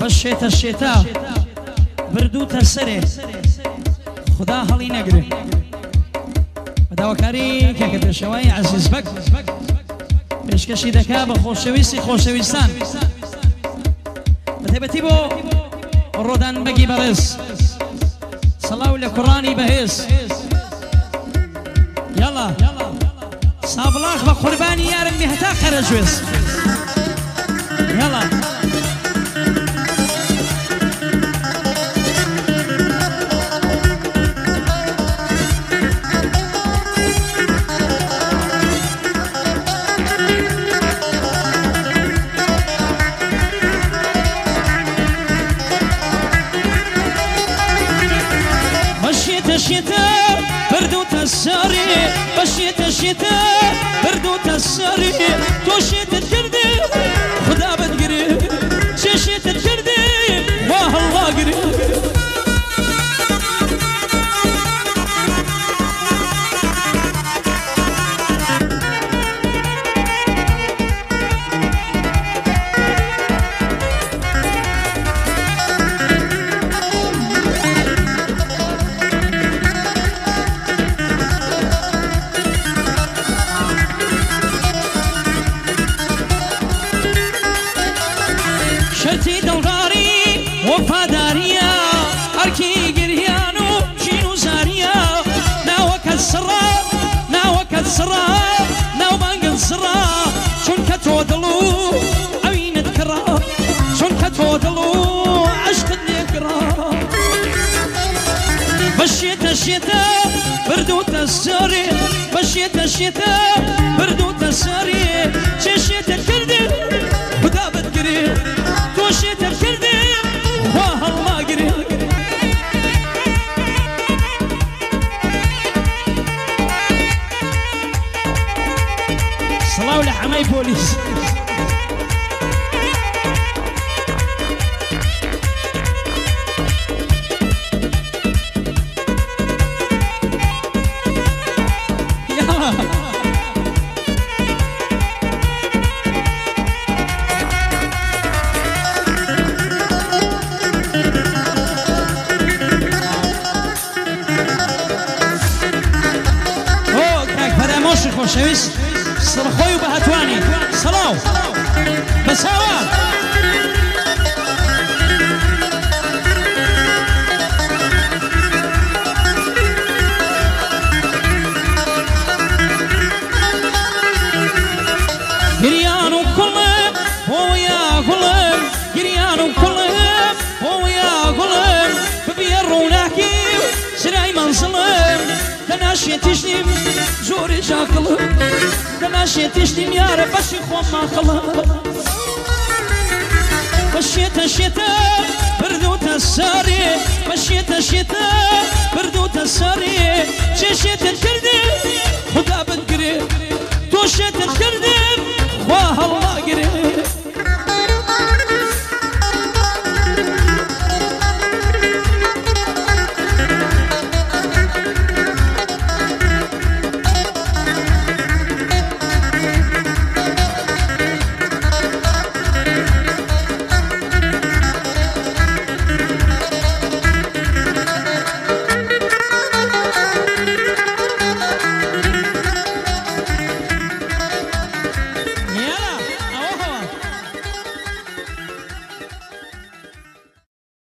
بەشێتە شێتە بردووتە سەرێ خدا هەڵی نەگرێ بەداواکاری کێکە پێشەوەی عەزیز بەک پێشکەشی دەکا بە خۆشەویستی خۆشەویستان بەتایبەتی بۆ ڕۆدان بەگی بەڕێز سەڵاو لە کوڕانی بەهێز یاڵا سابڵاغ بە قوربانی یارم بێ هەتا قەرەجوێز یاڵا شتا بردوت الساري بشيت شتا بردوت الساري تو شتا تكردي خدا بتقري شتا تكردي واه الله قري شرتي دلغاري وفاداريا أركي قريانو شينو زاريا ناوك السرا ناوك السرا ناو بانق السرا شون كتودلو عوين تكرا شون كتودلو عشق النكرا بشيت الشتا بردوت الساري بشيت الشتا بردوت الساري شيت الكردي خدا بتقري توشيت الكردي واه الله قري صلاة لحماي بوليس خۆشەویست سڕخۆی و بە هەتوانی سەڵاو بەساوا گریان و کوڵم بۆیا گوڵم گریان و کوڵم بۆیا گوڵم ببیە ڕووناکی و سرای مەنزڵم دەناشێتیشتیم زۆری ژاکڵم دەناشێتیشتیم یارە بەشی خۆم ماخڵم بەشێتە شێتە بردوتە سارێ بەشێتە شێتە بردوتە سارێ چێشێتت کردێ خدا بتگرێ تۆ شێتت کردێ